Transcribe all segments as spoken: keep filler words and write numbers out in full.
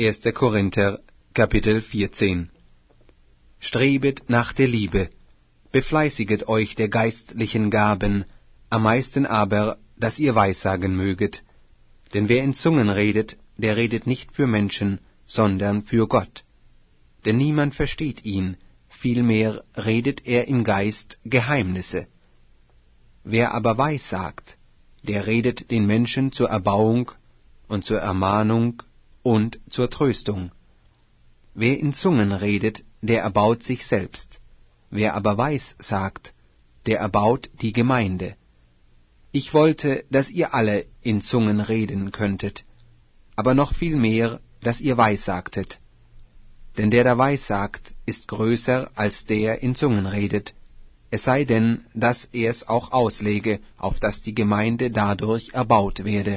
erster Korinther, Kapitel vierzehn. Strebet nach der Liebe, befleißiget euch der geistlichen Gaben, am meisten aber, dass ihr weissagen möget. Denn wer in Zungen redet, der redet nicht für Menschen, sondern für Gott. Denn niemand versteht ihn, vielmehr redet er im Geist Geheimnisse. Wer aber weissagt, der redet den Menschen zur Erbauung und zur Ermahnung und zur Tröstung. Wer in Zungen redet, der erbaut sich selbst. Wer aber weissagt, der erbaut die Gemeinde. Ich wollte, dass ihr alle in Zungen reden könntet, aber noch viel mehr, dass ihr weissagtet. Denn der, der weissagt, ist größer als der in Zungen redet, es sei denn, dass er es auch auslege, auf dass die Gemeinde dadurch erbaut werde.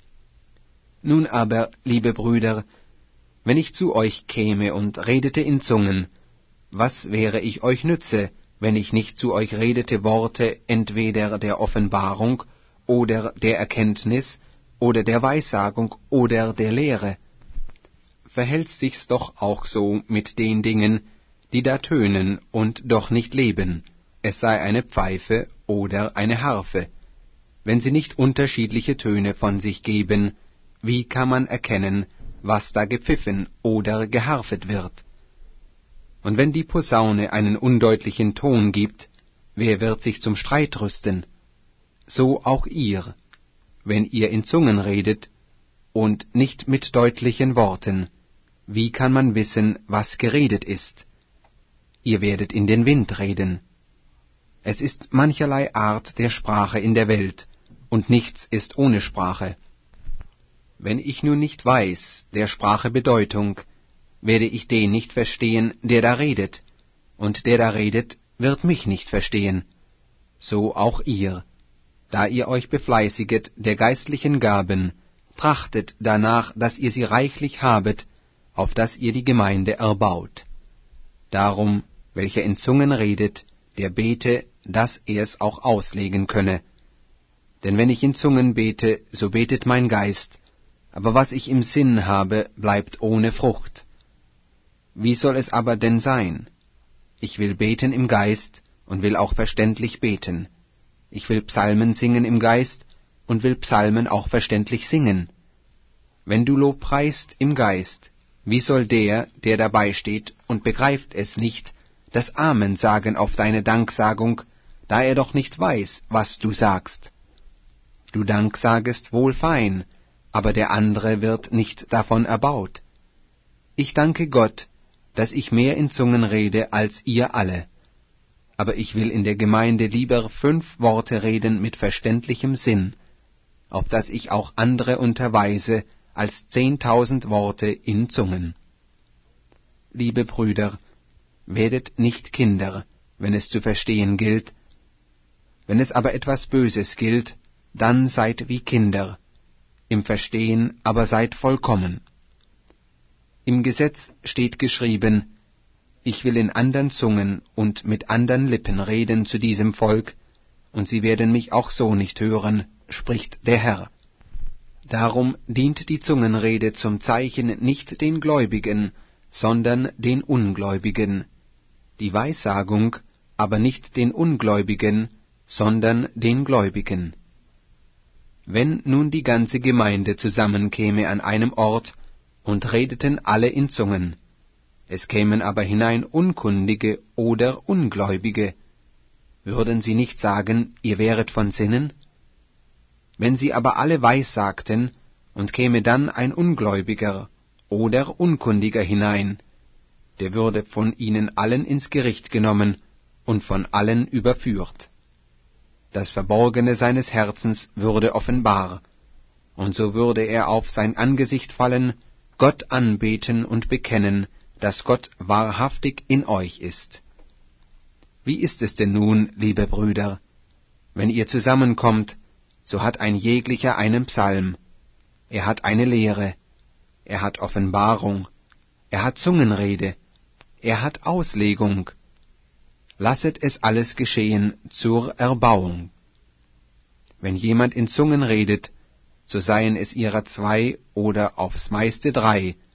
Nun aber, liebe Brüder, wenn ich zu euch käme und redete in Zungen, was wäre ich euch nütze, wenn ich nicht zu euch redete Worte entweder der Offenbarung oder der Erkenntnis oder der Weissagung oder der Lehre? Verhält sich's doch auch so mit den Dingen, die da tönen und doch nicht leben, es sei eine Pfeife oder eine Harfe. Wenn sie nicht unterschiedliche Töne von sich geben, wie kann man erkennen, was da gepfiffen oder geharfet wird? Und wenn die Posaune einen undeutlichen Ton gibt, wer wird sich zum Streit rüsten? So auch ihr, wenn ihr in Zungen redet und nicht mit deutlichen Worten, wie kann man wissen, was geredet ist? Ihr werdet in den Wind reden. Es ist mancherlei Art der Sprache in der Welt, und nichts ist ohne Sprache. Wenn ich nun nicht weiß der Sprache Bedeutung, werde ich den nicht verstehen, der da redet, und der da redet, wird mich nicht verstehen. So auch ihr, da ihr euch befleißiget der geistlichen Gaben, trachtet danach, dass ihr sie reichlich habet, auf dass ihr die Gemeinde erbaut. Darum, welcher in Zungen redet, der bete, dass er's auch auslegen könne. Denn wenn ich in Zungen bete, so betet mein Geist, aber was ich im Sinn habe, bleibt ohne Frucht. Wie soll es aber denn sein? Ich will beten im Geist und will auch verständlich beten. Ich will Psalmen singen im Geist und will Psalmen auch verständlich singen. Wenn du Lob preist im Geist, wie soll der, der dabei steht und begreift es nicht, das Amen sagen auf deine Danksagung, da er doch nicht weiß, was du sagst? Du danksagest wohl fein, aber der andere wird nicht davon erbaut. Ich danke Gott, dass ich mehr in Zungen rede als ihr alle. Aber ich will in der Gemeinde lieber fünf Worte reden mit verständlichem Sinn, auf dass ich auch andere unterweise, als zehntausend Worte in Zungen. Liebe Brüder, werdet nicht Kinder, wenn es zu verstehen gilt. Wenn es aber etwas Böses gilt, dann seid wie Kinder, im Verstehen aber seid vollkommen. Im Gesetz steht geschrieben, ich will in andern Zungen und mit andern Lippen reden zu diesem Volk, und sie werden mich auch so nicht hören, spricht der Herr. Darum dient die Zungenrede zum Zeichen nicht den Gläubigen, sondern den Ungläubigen, die Weissagung aber nicht den Ungläubigen, sondern den Gläubigen. Wenn nun die ganze Gemeinde zusammenkäme an einem Ort und redeten alle in Zungen, es kämen aber hinein Unkundige oder Ungläubige, würden sie nicht sagen, ihr wäret von Sinnen? Wenn sie aber alle weissagten, und käme dann ein Ungläubiger oder Unkundiger hinein, der würde von ihnen allen ins Gericht genommen und von allen überführt. Das Verborgene seines Herzens würde offenbar, und so würde er auf sein Angesicht fallen, Gott anbeten und bekennen, dass Gott wahrhaftig in euch ist. Wie ist es denn nun, liebe Brüder? Wenn ihr zusammenkommt, so hat ein jeglicher einen Psalm, er hat eine Lehre, er hat Offenbarung, er hat Zungenrede, er hat Auslegung. Lasset es alles geschehen zur Erbauung. Wenn jemand in Zungen redet, so seien es ihrer zwei oder aufs meiste drei,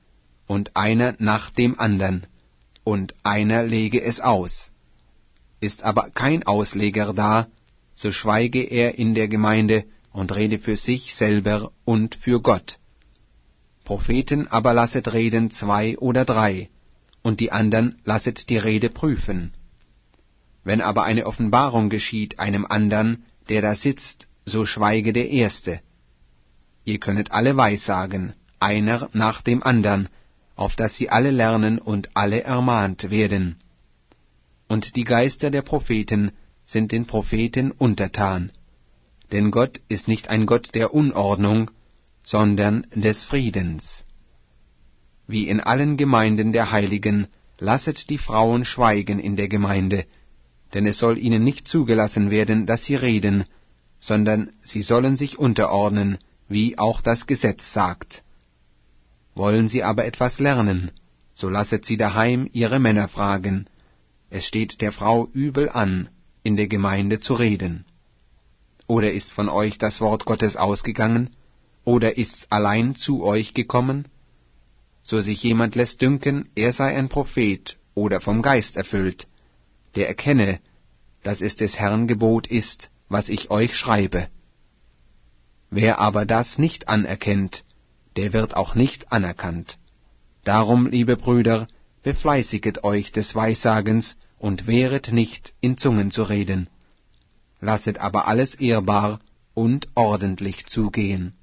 und einer nach dem andern, und einer lege es aus. Ist aber kein Ausleger da, so schweige er in der Gemeinde und rede für sich selber und für Gott. Propheten aber lasset reden zwei oder drei, und die andern lasset die Rede prüfen. Wenn aber eine Offenbarung geschieht einem andern, der da sitzt, so schweige der Erste. Ihr könnet alle weissagen, einer nach dem andern, auf dass sie alle lernen und alle ermahnt werden. Und die Geister der Propheten sind den Propheten untertan. Denn Gott ist nicht ein Gott der Unordnung, sondern des Friedens. Wie in allen Gemeinden der Heiligen, lasset die Frauen schweigen in der Gemeinde, denn es soll ihnen nicht zugelassen werden, dass sie reden, sondern sie sollen sich unterordnen, wie auch das Gesetz sagt. Wollen sie aber etwas lernen, so lasset sie daheim ihre Männer fragen. Es steht der Frau übel an, in der Gemeinde zu reden. Oder ist von euch das Wort Gottes ausgegangen, oder ist's allein zu euch gekommen? So sich jemand lässt dünken, er sei ein Prophet oder vom Geist erfüllt, der erkenne, dass es des Herrn Gebot ist, was ich euch schreibe. Wer aber das nicht anerkennt, der wird auch nicht anerkannt. Darum, liebe Brüder, befleißiget euch des Weissagens und wehret nicht, in Zungen zu reden. Lasset aber alles ehrbar und ordentlich zugehen.